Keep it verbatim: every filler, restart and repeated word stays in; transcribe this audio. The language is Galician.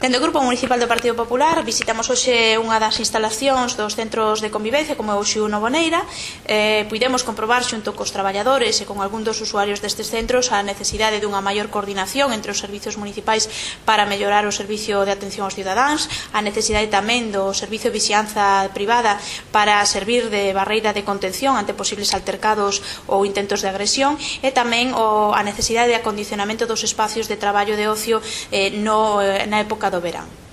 Dende o Grupo Municipal do Partido Popular visitamos hoxe unha das instalacións dos centros de convivencia como é o Xiu Novoneira. eh, Puidemos comprobar xunto cos traballadores e con algún dos usuarios destes centros a necesidade dunha maior coordinación entre os servizos municipais para mellorar o servicio de atención aos cidadáns, a necesidade tamén do servicio de vixianza privada para servir de barreira de contención ante posibles altercados ou intentos de agresión, e tamén o, a necesidade de acondicionamento dos espacios de traballo de ocio eh, no, eh, na época do verán.